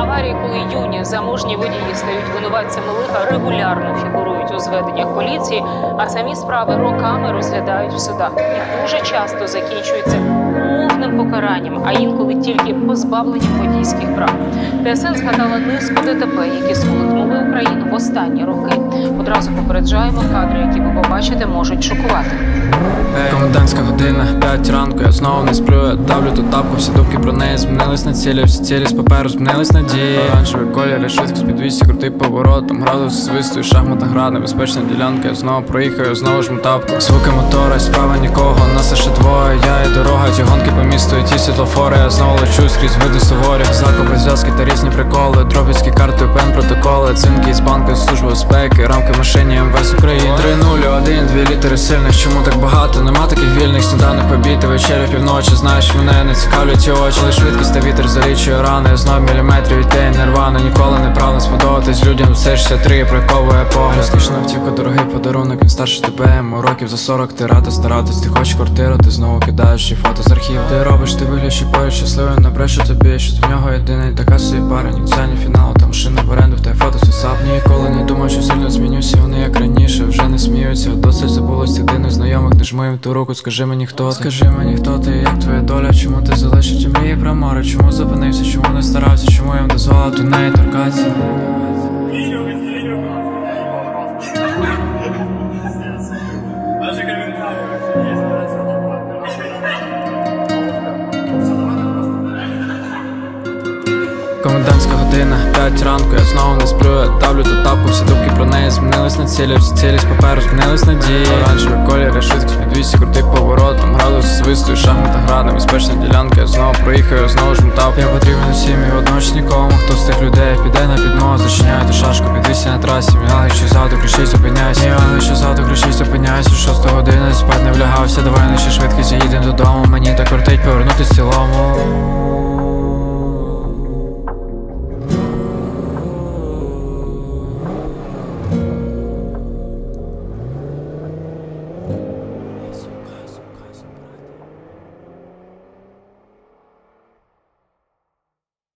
аварії, коли юні заможні водії стають винуватцями лиха, регулярно фігурують у зведеннях поліції, а самі справи роками розглядають в судах. І дуже часто закінчуються умовним покаранням, а інколи тільки позбавленням водійських прав. ТСН згадала низку ДТП, які сколихнули Україну в останні роки. Одразу попереджаємо, кадри, які ви побачите, можуть шокувати. Комендантська година, 5 ранку, я знову не сплю, я давлю ту тапку, всі думки про неї змінились на цілі, всі цілі з паперу змінились на дії. Оранжевий колір, швидкість під 200, крутий поворот, там градус свисту і шахматна гра, небезпечна ділянка, я знову проїхав, я знову жму тапку. Звуки мотора, справа нікого, нас лише двоє, я і дорога, ті гонки по місту, і ті світлофори, я знову лечу скрізь види суворі. Закупи, зв'язки та різні приколи, тропіцькі карти, пен, протоколи, цинки із банку, служби безпеки, рамки машині, МВС України. 3-0-1, 2 літери сильних, чому так багато? Нема таких вільних, сніданок, обід, вечеря, півночі. Знаєш, мене не цікавлять ті очі, лиш швидкість та вітер залічує рани. Я знов міліметрів від тієї нервани, ніколи не прав не сподобатись людям. Все 63 приковує погляд. Розкішна автівка, дорогий подарунок, він старше тебе, йому років за 40. Ти рада старатись, ти хочеш квартиру, ти знову кидаєш і фото з архіву. Ти робиш, ти вигляд, що поєш щасливим, набрешу тобі, що в нього єдиний така собі пара. Нікцельні фінал, там машина в оренду, в те фото сусап. Ніколи не думав, що сильно змінюся, вони як раніше, вже не сміються. Досить забулось цих дивних знайомих, не жми їм ту руку, скажи мені хто ти. Скажи мені хто ти, як твоя доля, чому ти залишив ті мрії про море, чому зупинився, чому не старався, чому їм дозволив до неї торкатися. Комендантська година, 5 ранку, я знову не сплю, я давлю ту тапку, всі думки про неї змінились на цілі, всі цілі з паперу змінились на дії. Оранжевий колір, швидкість під 200, крутий поворот, там градус свисту і шахматна гра, небезпечна ділянка, я знову проїхав, я знову жму тапку. Я потрібен усім і водночас нікому, хто з тих людей піде на підмогу, зачиняю ту шашку, підвісся на трасі, мігали, що ззаду кричить, зупиняйся, мігали, що ззаду кричить, зупиняйся, 6 година, спать не влягався, давай нижче швидкість, їдем додому, мені так кортить повернутись в цілому.